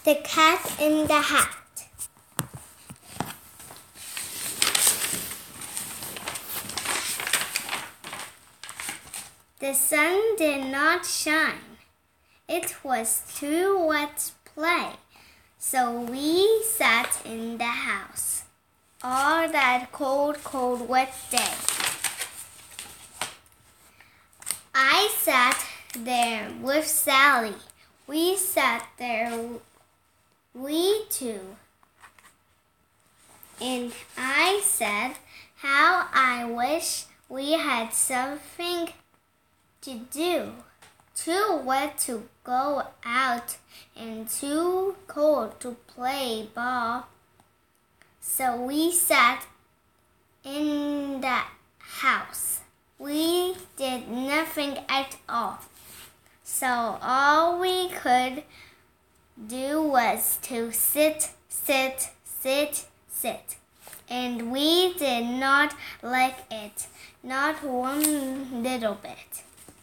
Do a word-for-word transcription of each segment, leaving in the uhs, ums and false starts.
The Cat in the Hat. The sun did not shine. It was too wet to play, so we sat in the house all that cold, cold, wet day. I sat there with Sally. We sat there, we two. And I said, how I wish we had something to do. Too wet to go out and too cold to play ball. So we sat in the house. We did nothing at all. So all we could do was to sit, sit, sit, sit. And we did not like it, not one little bit.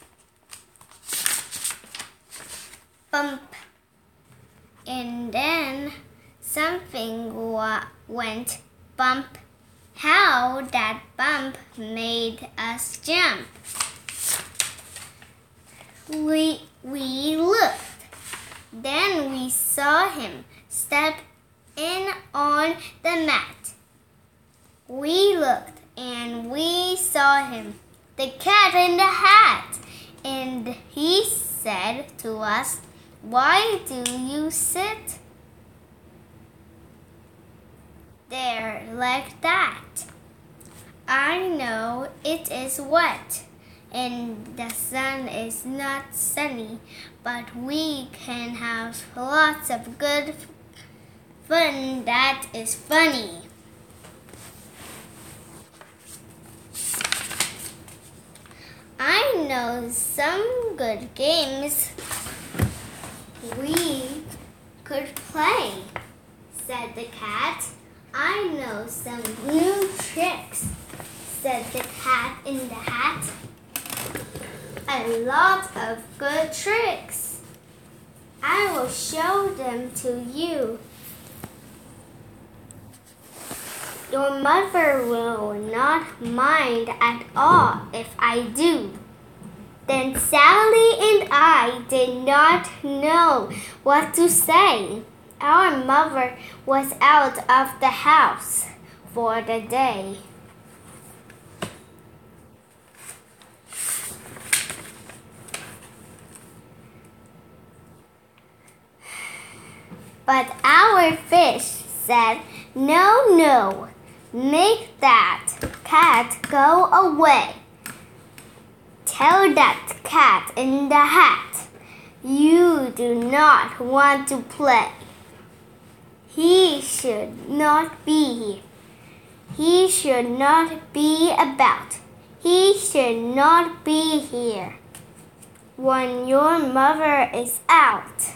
Bump. And then something wa- went bump. How that bump made us jump. We, we looked. Then we saw him step in on the mat. We looked and we saw him, the cat in the hat. And he said to us, why do you sit there like that? I know it is wet and the sun is not sunny, but we can have lots of good fun that is funny. I know some good games we could play, said the cat. I know some new tricks, said the cat in the hat. A lot of good tricks. I will show them to you. Your mother will not mind at all if I do. Then Sally and I did not know what to say. Our mother was out of the house for the day. But our fish said, no, no, make that cat go away. Tell that cat in the hat, you do not want to play. He should not be here. He should not be about. He should not be here when your mother is out.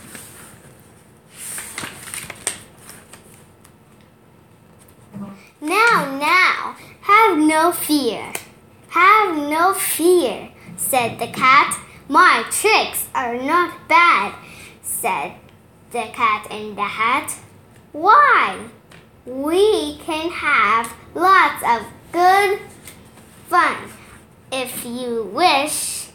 Now, now, have no fear. Have no fear, said the cat. My tricks are not bad, said the cat in the hat. Why? We can have lots of good fun if you wish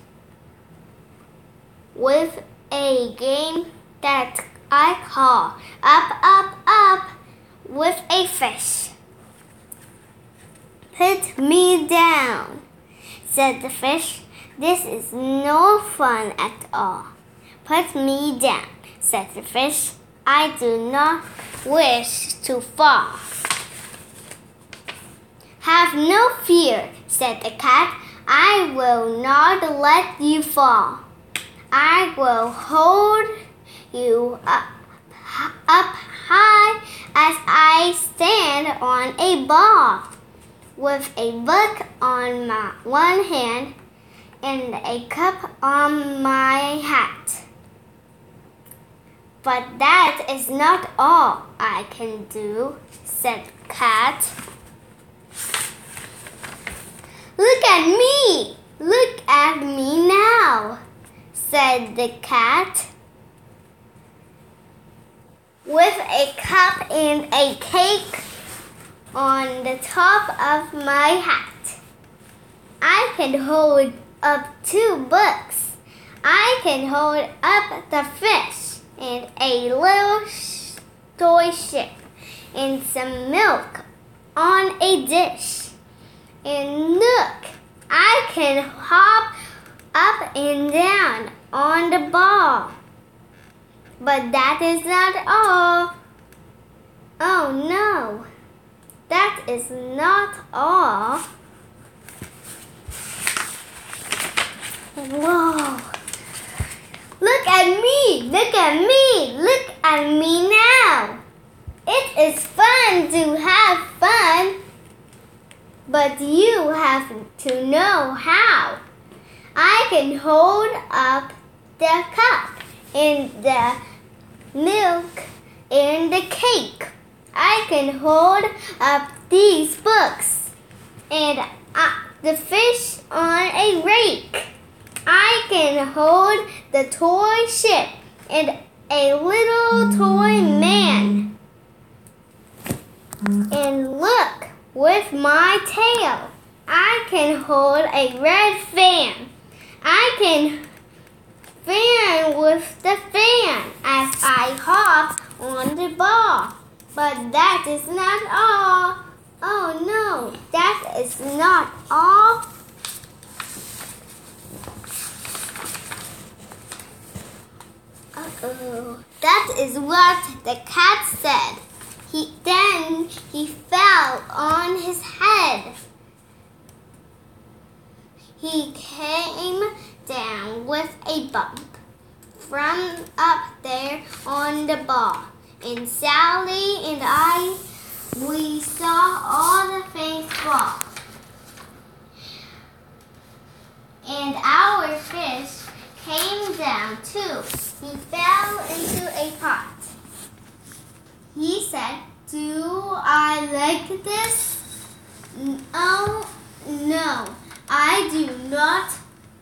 with a game that I call Up, Up, Up with a fish. Put me down, said the fish. This is no fun at all. Put me down, said the fish. I do not wish to fall. Have no fear, said the cat. I will not let you fall. I will hold you up, up high as I stand on a ball, with a book on my one hand and a cup on my hat. But that is not all I can do, said the cat. Look at me! Look at me now, said the cat. with a cup and a cake on the top of my hat. I can hold up two books. I can hold up the fish and a little toy ship and some milk on a dish. And look, I can hop up and down on the ball. But that is not all. Oh no, that is not all. Whoa. Look at me, look at me, look at me now. It is fun to have fun, but you have to know how. I can hold up the cup and the milk and the cake. I can hold up these books and uh, the fish on a rake. I can hold the toy ship and a little toy man. And look, with my tail, I can hold a red fan. I can fan with the fan as I hop on the ball. But that is not all. Oh no, that is not all. Uh-oh. That is what the cat said. He then he fell on his head. He came down with a bump from up there on the ball. And Sally and I, we saw all the things fall. And our fish came down too. He fell into a pot. He said, "Do I like this? Oh, no, I do not.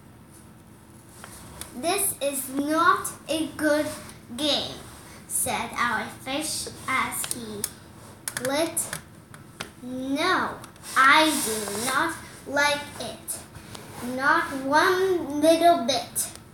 This is not a good game," said our fish as he lit. "No, I do not like it. Not one little bit."